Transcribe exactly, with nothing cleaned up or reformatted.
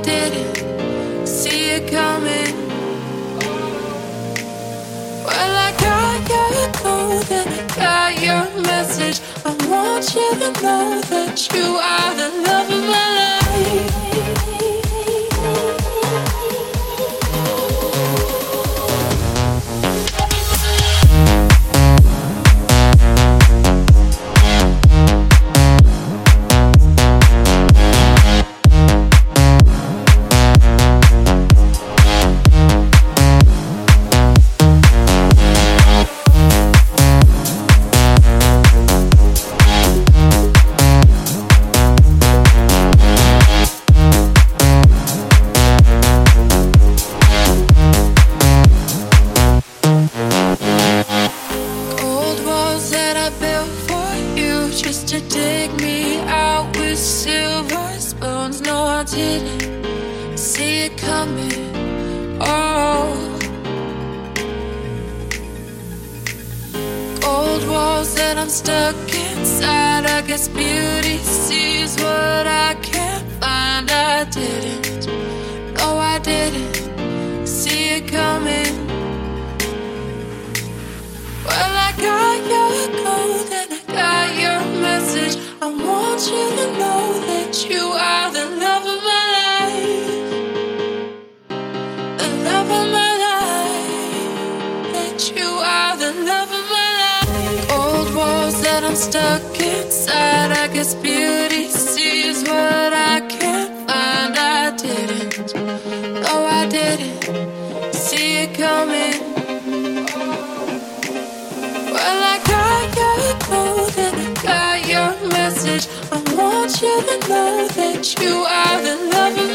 didn't see it coming. Well, I got your code and I got your message. I want you to know that you are the love of my life. I want you to know that you are the